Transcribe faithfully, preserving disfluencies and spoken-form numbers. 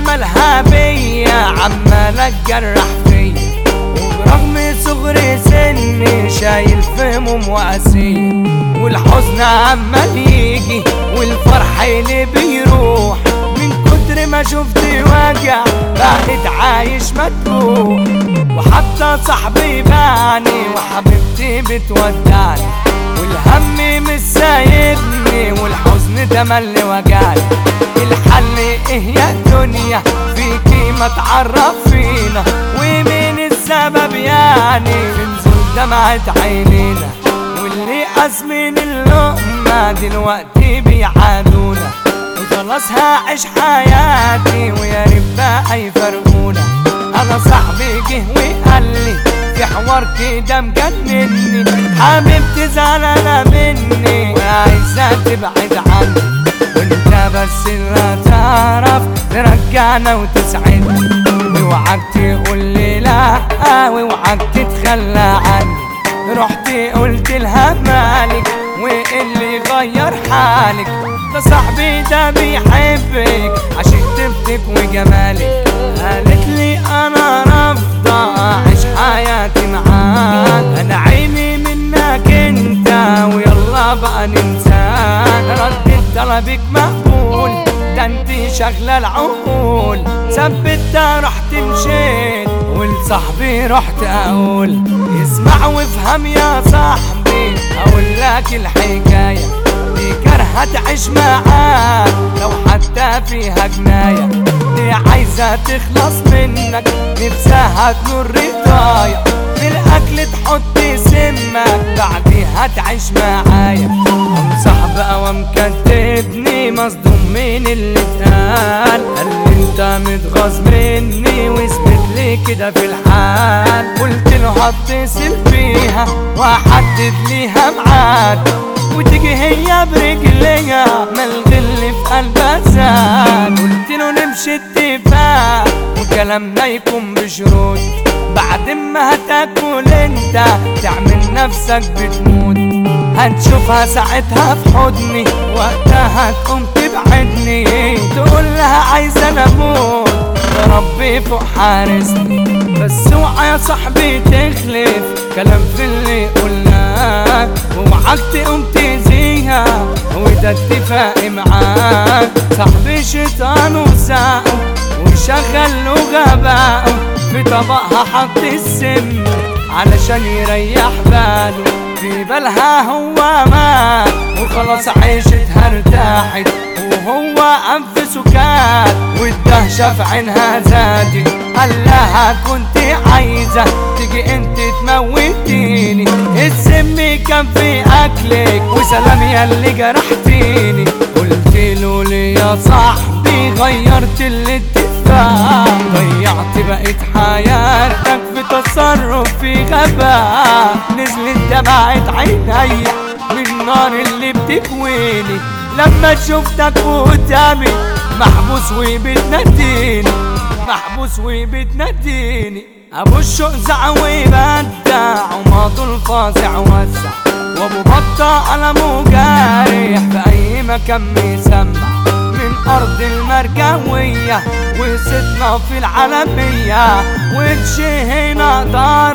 مالها بيا عمالة تجرح فيا، وبرغم صغر سني شايل في هموم وقاسية، والحزن عمال يجي والفرح اللي بيروح، من كتر ما شفت وجع بقيت عايش مدبوح. وحتى صاحبي باعني وحبيبتي بتودعني، والهم مش سايبني والحزن تملي وجعني. الحل ايه يا دنيا فيكي ما تعرفينا، ومين السبب يعني في نزول دمعة عينينا، واللي قاسمين اللقمة دلوقتي بيعادونا. وخلاص هعيش حياتي ويا ريت بقى يفرقونا. انا صاحبي جه وقال لي في حوار كده مجنني، حبيبتي زعلانة مني وعايزة تبعد عني، وانت بس اللي هتعرف ترجعنا وتسعدني. اوعاك تقول لي لا واوعاك تتخلى عني. رحت قلت لها مالك وايه اللي غير حالك، ده صاحبي ده بيحبك عشان طيبتك وجمالك. قالت لي انا رافضة اعيش حياتي معاك، انا عيني منك انت ويلا بقى ننساك. ردت طلبك مقبول ده انت شغلة العقول، ثبت رحت مشيت ولصاحبي رحت اقول اسمع وافهم يا صاحبي، اقول لك الحكاية دي كارهة تعيش معاك لو حتى فيها جناية، دي عايزة تخلص منك نفسها تنور رضايا، في الاكل تحط سمك بعديها تعيش معايا. قام صاحبي قوام كتبني مصدوم من اللي اتقال، قال لي انت متغاظ مني واثبت لي كده في الحال. قلت له هتصل بيها واحدد ليها ميعاد، وتيجي هي برجليها ما الغل في قلبها زاد. قلت له نمشي اتفاق وكلامنا يكون بشروط، بعد ما هتاكل انت تعمل نفسك بتموت، هتشوفها ساعتها في حضني وقتها تقوم تبعدني، تقول لها عايزة انا اموت يا ربي فوق حارسني. بس اوعى يا صاحبي تخلف كلام في اللي قلناه، واوعاك تقوم تأذيها وده اتفاقي معاك. صاحبي شيطان وساقه وشغل له غباءه، في طبقها حط السم علشان يريح باله، في بالها هو مات وخلاص عيشتها ارتاحت، وهو أنفسه كات والدهشة في عينها زادت. قال لها كنت عايزة تيجي انت تموتيني، السم كان في اكلك وسلام يا اللي جرحتيني. قلت له ليه يا صاحبي غيرت الاتفاق، ضيعت بقيت حياتك في تصرف في غباء، نزلت دمعة عينيا من النار اللي بتكويني لما شفتك قدامي محبوس وبتناديني، محبوس وبتناديني. ابو الشوق زع وبدع وماضو الفاظع وزع، وابو بطة قلمه جارح في اي مكان بيسمع، من ارض المرجوية وستنا في العالمية وانشي هنا